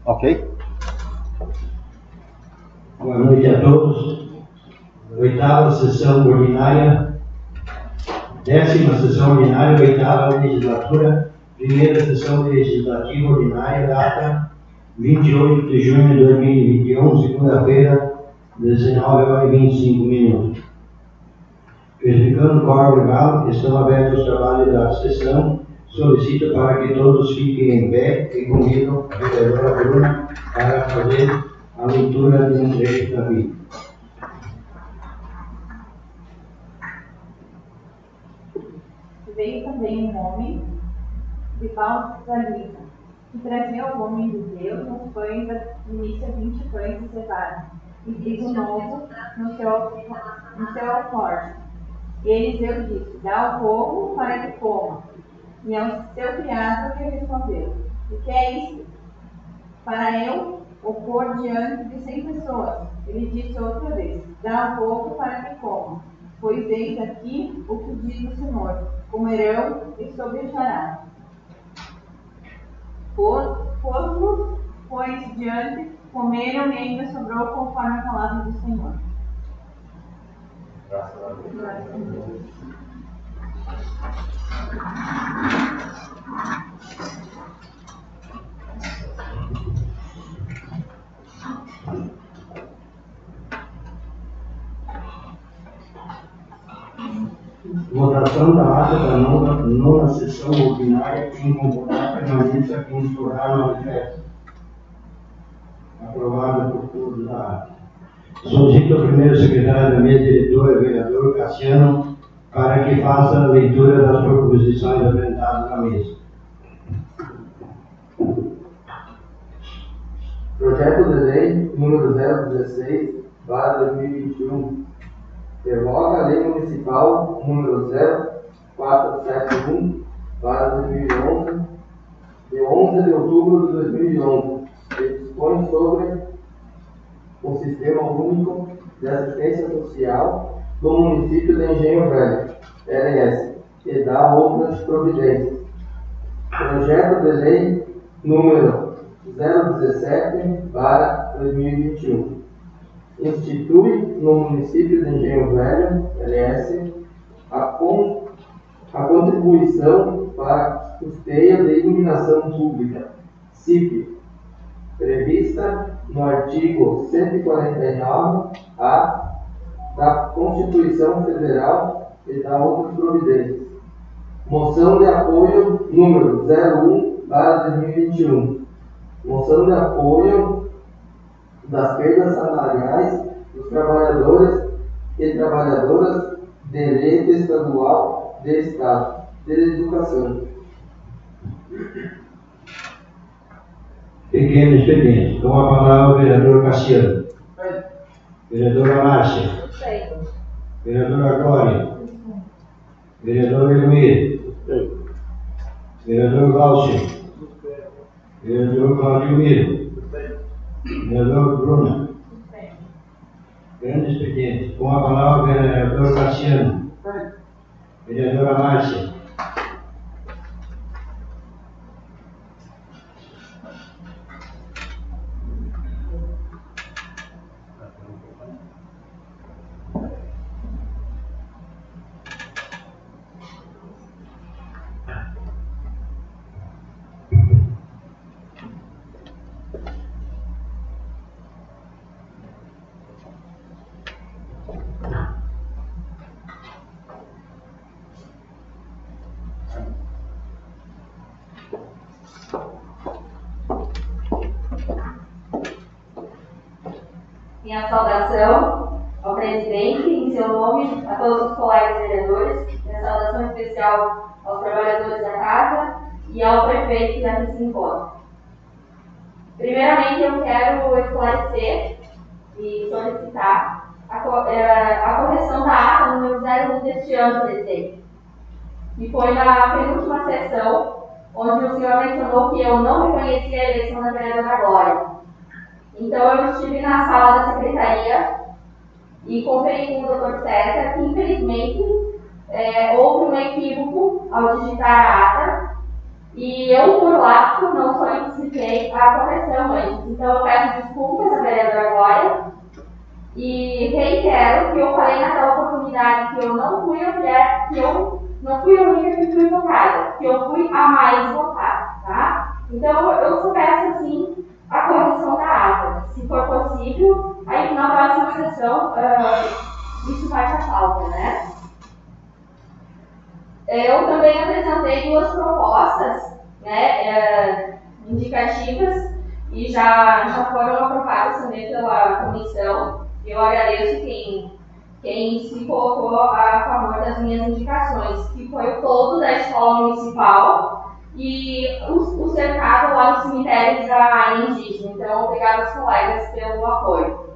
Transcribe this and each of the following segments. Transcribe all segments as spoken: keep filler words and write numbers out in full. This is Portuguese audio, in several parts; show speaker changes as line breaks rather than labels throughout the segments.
Ok?
Boa noite a todos. Oitava sessão ordinária, décima sessão ordinária, oitava legislatura, primeira sessão legislativa ordinária, data vinte e oito de junho de dois mil e vinte e um, segunda-feira, dezenove horas e vinte e cinco minutos. Verificando o quórum legal, estão abertos os trabalhos da sessão. Solicito para que todos fiquem em pé e convidam a vereadora Bruna para fazer a leitura de um trecho da Bíblia.
Veio também um homem de Balsaliza, que trazia ao homem de Deus os pães da primícia vinte pães de cevada, e trigo novo no seu, no seu alforje. E Eliseu disse: dá ao povo para que coma. E ao seu criado lhe respondeu: o que é isto? Para eu o pôr diante de cem pessoas. Ele disse outra vez: dá ao povo para que coma. Pois eis aqui o que diz o Senhor: comerão e sobrejarão. Pôs-lo, pois, diante, comeram e ainda sobrou conforme a palavra do Senhor.
Graças a Deus.
Graças a Deus.
Votação da ata da nona, nona sessão ordinária, quem concordar permaneça, quem discordar manifesta. Aprovada por todos a ata. Solicito ao primeiro secretário da mesa diretora, vereador Cassiano, para que faça a leitura das proposições apresentadas na mesa.
Projeto de lei número zero dezesseis, barra dois mil e vinte e um, revoga a lei municipal número zero quatrocentos e setenta e um, barra dois mil e onze, de onze de outubro de dois mil e onze, que dispõe sobre o Sistema Único de Assistência Social do município de Engenho Velho, L S, e dá outras providências. Projeto de lei número zero dezessete, barra dois mil e vinte e um, institui no município de Engenho Velho, L S, a, con, a contribuição para custeio de iluminação pública, C I P, prevista no artigo cento e quarenta e nove A da Constituição Federal e da outras providências. Moção de apoio número zero um, barra dois mil e vinte e um. Moção de apoio das perdas salariais dos trabalhadores e trabalhadoras de rede estadual de Estado de Educação.
Pequeno expediente. Com a palavra o vereador Cassiano. Vereadora Márcia. Vereadora Glória. Vereador Elmir. Vereador Glaucio. Vereador Claudio Miro. Vereador Bruna. Grande expediente. Com a palavra o vereador Cassiano. Vereadora Márcia.
Minha saudação ao presidente, em seu nome, a todos os colegas vereadores, minha saudação especial aos trabalhadores da casa e ao prefeito que aqui se encontra. Primeiramente, eu quero esclarecer e solicitar a, a correção da ata número zero um deste ano, presidente, que foi na penúltima sessão, onde o senhor mencionou que eu não reconheci a eleição da vereadora Glória. Então, eu estive na sala da secretaria e conferi com o doutor César que, infelizmente, é, houve um equívoco ao digitar a ata e eu, por lapso, não solicitei a a correção antes. Então eu peço desculpas à vereadora Glória e reitero que eu falei naquela oportunidade que eu não fui a mulher, que eu não fui a única que fui votada, que eu fui a mais votada, tá? Então eu só peço assim a correção da ata. Se for possível, aí na próxima sessão uh, isso vai para a pauta, né? Eu também apresentei duas propostas, né, é, indicativas e já, já foram aprovadas também pela comissão. Eu agradeço quem, quem se colocou a favor das minhas indicações, que foi o todo da escola municipal e o, o cercado lá nos cemitérios da área indígena. Então, obrigada aos colegas pelo apoio.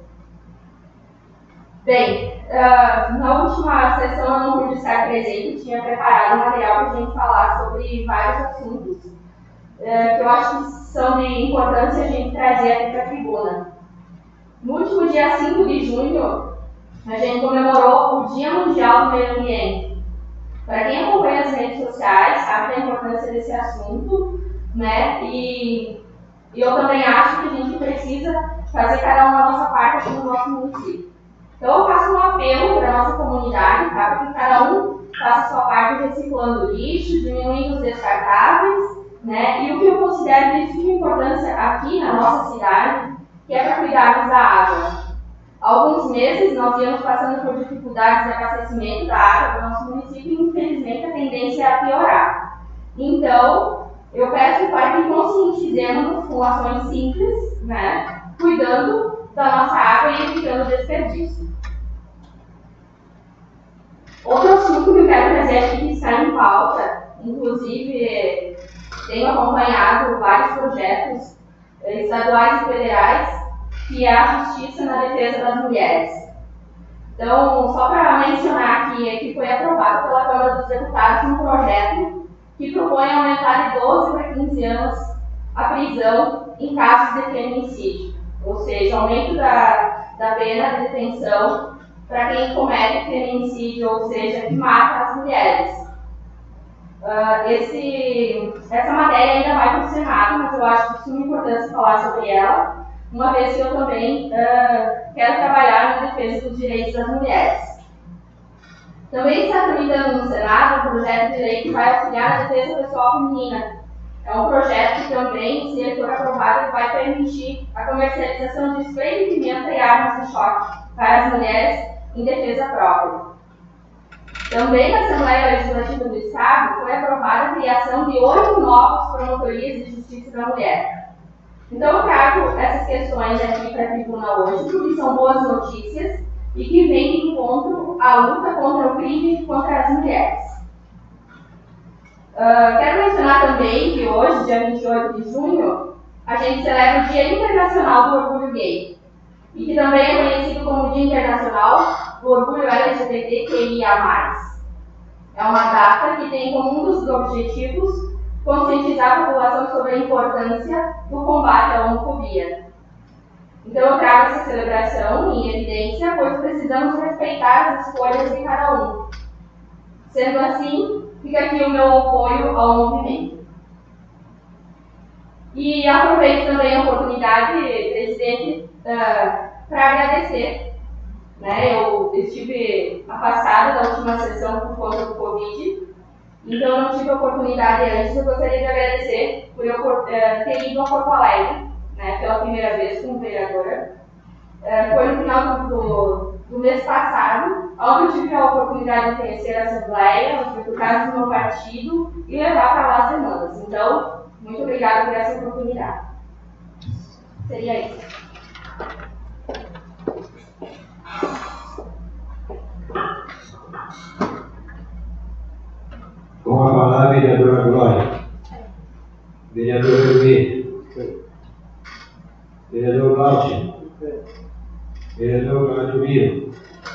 Bem, uh, na última sessão eu não pude estar presente, tinha preparado um material para a gente falar sobre vários assuntos uh, que eu acho que são de importância a gente trazer aqui para a tribuna. No último dia cinco de junho, a gente comemorou o Dia Mundial do Meio Ambiente. Para quem acompanha as redes sociais, sabe da importância desse assunto, né? E, e eu também acho que a gente precisa fazer cada um da nossa parte aqui no nosso município. Então eu faço um apelo para a nossa comunidade, tá? Para que cada um faça a sua parte reciclando lixo, diminuindo os descartáveis, né? E o que eu considero de suma importância aqui na nossa cidade, que é para cuidarmos da água. Há alguns meses nós íamos passando por dificuldades de abastecimento da água do nosso município e infelizmente a tendência é a piorar. Então, eu peço para que conscientizemos com ações simples, né? Cuidando da nossa água e evitando desperdício. Outro assunto que eu quero trazer aqui que está em pauta, inclusive tenho acompanhado vários projetos estaduais e federais, que é a justiça na defesa das mulheres. Então, só para mencionar aqui, é que foi aprovado pela Câmara dos Deputados um projeto que propõe aumentar de doze para quinze anos a prisão em casos de feminicídio, ou seja, aumento da, da pena de detenção para quem comete feminicídio, ou seja, que mata as mulheres. Uh, esse, essa matéria ainda vai para o Senado, mas eu acho de suma importância falar sobre ela, uma vez que eu também uh, quero trabalhar na defesa dos direitos das mulheres. Também está tramitando no Senado um projeto de lei que vai auxiliar na defesa pessoal feminina. É um projeto que também, se ele for aprovado, vai permitir a comercialização de spray de pimenta e armas de choque para as mulheres em defesa própria. Também na Assembleia Legislativa do Estado foi aprovada a criação de oito novas promotorias de justiça da mulher. Então eu trago essas questões aqui para a tribuna hoje, porque são boas notícias e que vêm de encontro à luta contra o crime contra as mulheres. Uh, quero mencionar também que hoje, dia vinte e oito de junho, a gente celebra o Dia Internacional do Orgulho Gay, e que também é conhecido como Dia Internacional do Orgulho L G B T Q I A mais. É uma data que tem como um dos objetivos conscientizar a população sobre a importância do combate à homofobia. Então eu trago essa celebração em evidência, pois precisamos respeitar as escolhas de cada um. Sendo assim, fica aqui o meu apoio ao movimento. E aproveito também a oportunidade, presidente, uh, para agradecer. Né? Eu estive afastada da última sessão por conta do Covid, então eu não tive a oportunidade antes. Eu gostaria de agradecer por eu uh, ter ido a Porto Alegre, né, pela primeira vez como vereadora. Uh, foi no final do, do mês passado, onde eu tive a oportunidade de conhecer a Assembleia, os deputados do meu partido e levar para lá as demandas. Então, muito obrigada por essa oportunidade. Seria isso.
Com a palavra, a vereadora Glória. Vereador Vermelho. Vereador Glaucio. Vereador Vladimiro.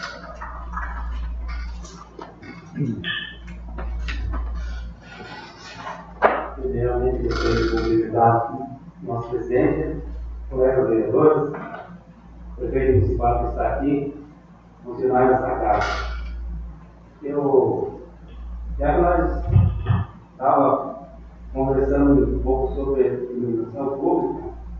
Primeiramente, gostaria de cumprimentar nosso presidente, colegas vereadores, prefeito municipal que está aqui, funcionários desta casa. Eu, já que nós estávamos conversando um pouco sobre a iluminação pública,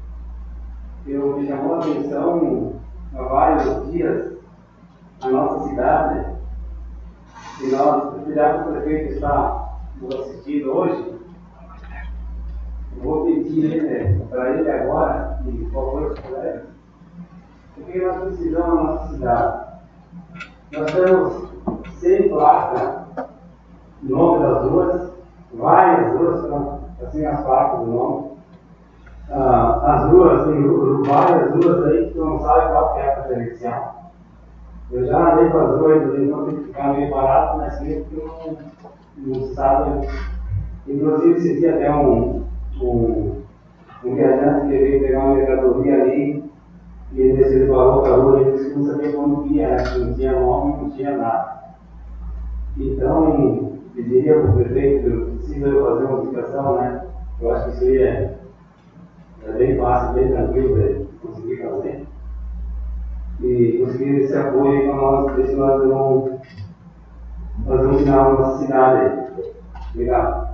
me chamou a atenção há vários dias a nossa cidade. Se nós, já que o prefeito está nos assistindo hoje, eu vou pedir né, para ele agora, e por favor, os colegas, o que nós precisamos na nossa cidade. Nós temos cem placas no nome das ruas, várias ruas, assim as placas do nome. Ah, as ruas, tem várias ruas aí que tu não sabe qual que é a preferencial. Eu já andei com as ruas, então tem que ficar meio barato, mas mesmo que não, não sabe. Inclusive, esse dia até um, um, um viajante que veio pegar uma mercadoria ali, e ele decidiu parou para a rua e ele disse que não sabia como que era, que não tinha nome, não tinha nada. Então, pediria para o prefeito, que precisa fazer uma explicação, né? Eu acho que isso aí é, é bem fácil, bem tranquilo de conseguir fazer. E conseguir esse apoio para nós, ver se nós vamos fazer um sinal na nossa cidade. Obrigado.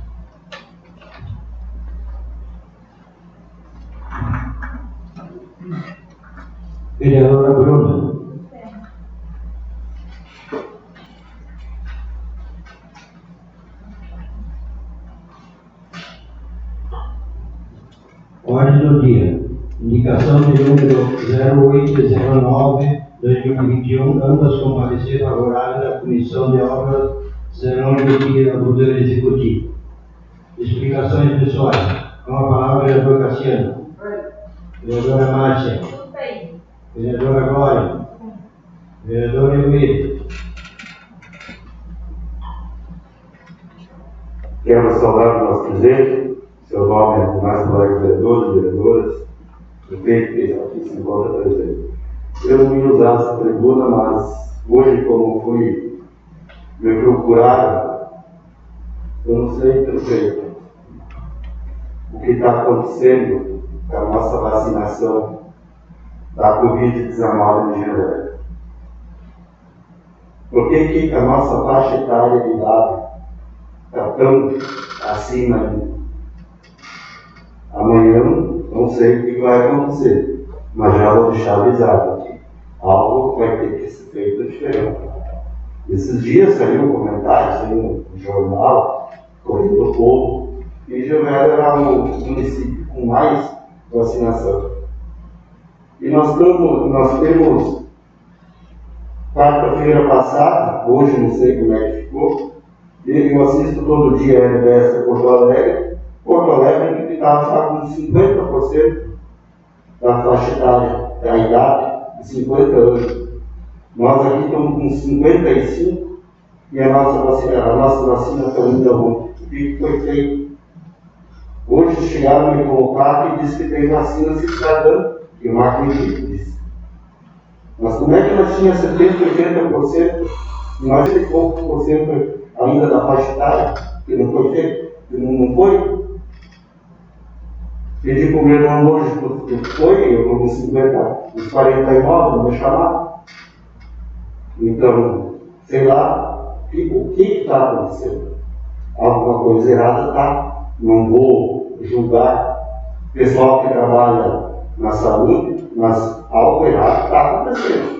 Vereadora Bruna. Ordem do dia. Indicação de número zero oito zero nove dois mil e vinte e um, ambas com parecer favorável da Comissão de Obras, serão emitidas ao Poder Executivo. Explicações pessoais. Com a palavra, vereador Cassiano. Vereadora Márcia. Vereadora Glória. Vereador Euírio.
Quero saudar o nosso presidente, seu nome é mais colegas vereadores, vereadoras, prefeito que aqui se encontra presente. Eu não ia usar essa tribuna, mas hoje, como fui me procurar, eu não sei, prefeito, o que está acontecendo com a nossa vacinação da covid dezenove em Gerais. Por que que a nossa faixa etária de idade está tão acima ainda? Amanhã, não sei o que vai acontecer, mas já vou deixar avisado aqui. Algo vai ter que ser feito diferente. Esses dias saiu um comentário, saiu um jornal, Correio do Povo, e Gerais era o município com mais vacinação. E nós, tamo, nós temos, quarta-feira passada, hoje não sei como é que ficou, e eu assisto todo dia a R B S Porto Alegre. Porto Alegre estava já com cinquenta por cento da faixa etária, da idade de cinquenta anos. Nós aqui estamos com cinquenta e cinco e a nossa vacina, a nossa vacina está ainda longe. O que foi feito? Hoje chegaram a me colocar e disse que tem vacina se está dando. Eu não acredito nisso. Mas como é que nós tínhamos setenta, oitenta por cento e nós temos poucos por cento ainda da faixa etária que não foi feito? Que não, não foi? Pedi para o meu irmão hoje que foi, eu estou com cinquenta, uns quarenta e nove, não me chamaram. Então, sei lá, o que está acontecendo? Alguma coisa errada está. Não vou julgar o pessoal que trabalha na saúde, mas algo errado está acontecendo.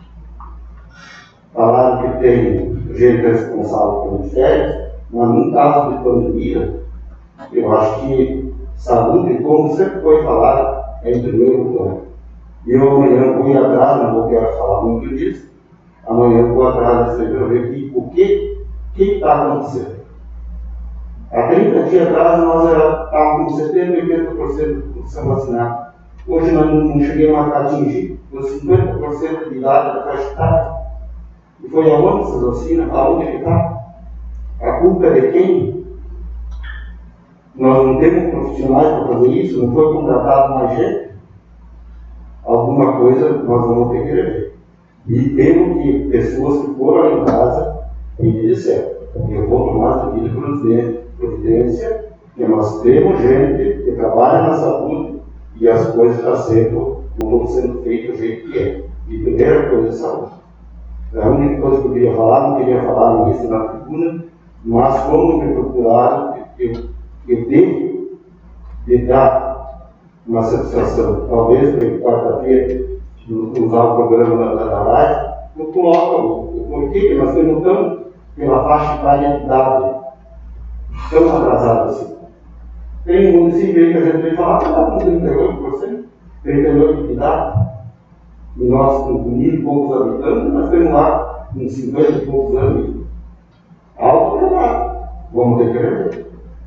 Falaram que tem gente responsável por férias, mas num caso de pandemia, eu acho que saúde, como sempre foi falado, é em primeiro lugar. E eu amanhã vou ir atrás, não vou querer falar muito disso, amanhã eu vou atrás desse para ver aqui, o que está acontecendo. Há trinta dias atrás nós estávamos com setenta, oitenta por cento da população vacinada. Hoje nós não chegamos a atingir os cinquenta por cento de idade da faixa etária. E foi aonde essas vacinas? Aonde que está? A culpa é de quem? Nós não temos profissionais para fazer isso? Não foi contratado mais gente? Alguma coisa nós vamos ter que ver. E temos que pessoas que foram em casa e disseram: eu vou tomar essa vida providência, que nós temos gente que trabalha na saúde e as coisas estão sendo, não estão sendo feitas do jeito que é. E primeira coisa é saúde. A única coisa que eu queria falar, não queria falar nisso na tribuna, mas como me procuraram, eu, eu devo de dar uma satisfação. Talvez, para quarta-feira, usar o programa da, da rádio, não coloca o porquê, nós temos tão, pela faixa etária de idade, tão atrasado assim. Tem um município aí que a gente vem falar, está com trinta e oito por cento, trinta e oito de idade. E nós, com mil e poucos habitantes, nós temos lá com cinquenta e poucos anos. Alto elevado. Vamos ter que rever.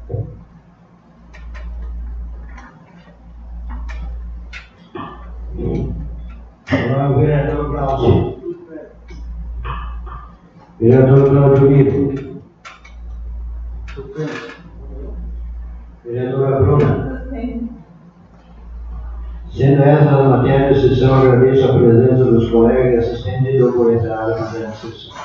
Agora o vereador Cláudio. Vereador Cláudio Vivo. Vereadora Bruna. Sendo essa a matéria da sessão, agradeço a presença dos colegas e assistentes e dou por entrada na presente sessão.